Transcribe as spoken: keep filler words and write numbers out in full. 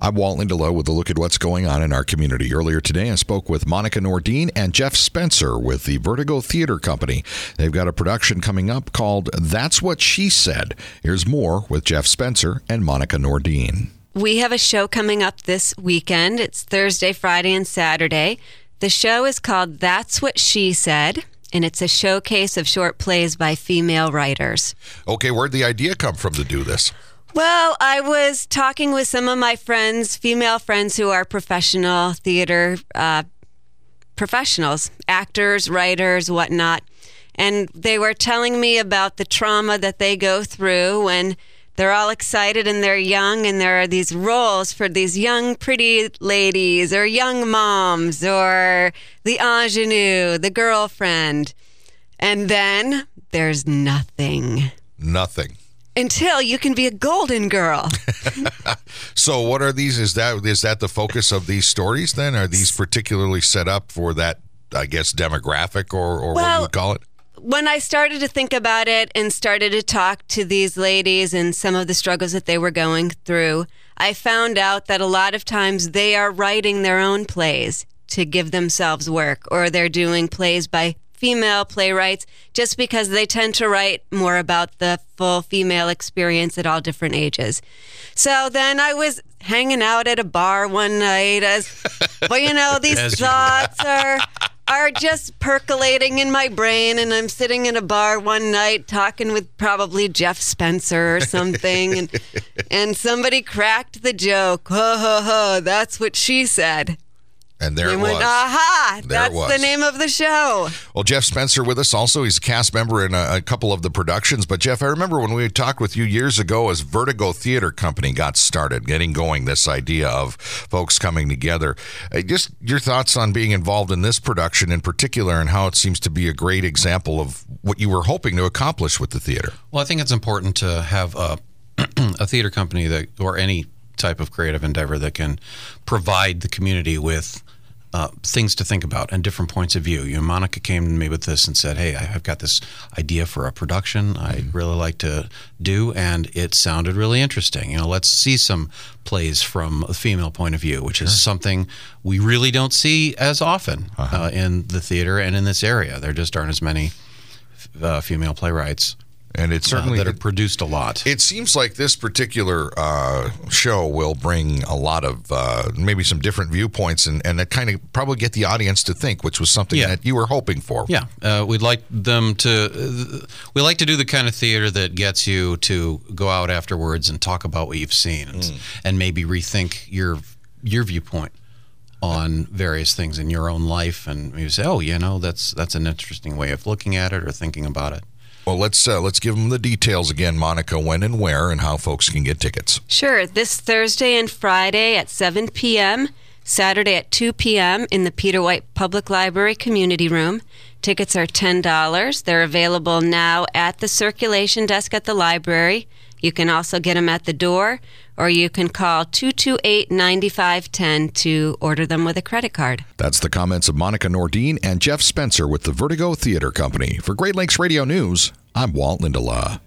I'm Walt Lindelof with a look at what's going on in our community. Earlier today, I spoke with Monica Nordin and Jeff Spencer with the Vertigo Theater Company. They've got a production coming up called That's What She Said. Here's more with Jeff Spencer and Monica Nordin. We have a show coming up this weekend. It's Thursday, Friday, and Saturday. The show is called That's What She Said, and it's a showcase of short plays by female writers. Okay, where'd the idea come from to do this? Well, I was talking with some of my friends, female friends who are professional theater uh, professionals, actors, writers, whatnot, and they were telling me about the trauma that they go through when they're all excited and they're young and there are these roles for these young, pretty ladies or young moms or the ingenue, the girlfriend. And then there's nothing. Nothing. Until you can be a golden girl. So what are these? Is that is that the focus of these stories then? Are these particularly set up for that, I guess, demographic or, or well, what you would call it? When I started to think about it and started to talk to these ladies and some of the struggles that they were going through, I found out that a lot of times they are writing their own plays to give themselves work, or they're doing plays by female playwrights just because they tend to write more about the full female experience at all different ages. So then I was hanging out at a bar one night as, well, you know, these As thoughts are are just percolating in my brain, and I'm sitting in a bar one night talking with probably Jeff Spencer or something, and and somebody cracked the joke, ha ha ha, that's what she said. And there we it went, was. aha, There that's it was. the name of the show. Well, Jeff Spencer with us also. He's a cast member in a, a couple of the productions. But, Jeff, I remember when we talked with you years ago as Vertigo Theater Company got started, getting going, this idea of folks coming together. Uh, just your thoughts on being involved in this production in particular and how it seems to be a great example of what you were hoping to accomplish with the theater. Well, I think it's important to have a, a theater company that, or any type of creative endeavor that can provide the community with uh, things to think about and different points of view. You know, Monica came to me with this and said, hey, I've got this idea for a production I'd really like to do, and it sounded really interesting. You know, let's see some plays from a female point of view, which sure. is something we really don't see as often uh-huh. uh, in the theater and in this area. There just aren't as many uh, female playwrights. And it certainly uh, that have produced a lot. It seems like this particular uh, show will bring a lot of uh, maybe some different viewpoints and, and that kind of probably get the audience to think, which was something yeah. that you were hoping for. Yeah, uh, we'd like them to. Uh, we like to do the kind of theater that gets you to go out afterwards and talk about what you've seen and, mm. and maybe rethink your your viewpoint on various things in your own life, and you say, oh, you know, that's that's an interesting way of looking at it or thinking about it. Well, let's uh, let's give them the details again, Monica, when and where and how folks can get tickets. Sure. This Thursday and Friday at seven p.m., Saturday at two p.m. in the Peter White Public Library Community Room. Tickets are ten dollars. They're available now at the circulation desk at the library. You can also get them at the door, or you can call two two eight, nine five one zero to order them with a credit card. That's the comments of Monica Nordin and Jeff Spencer with the Vertigo Theater Company. For Great Lakes Radio News, I'm Walt Lindelof.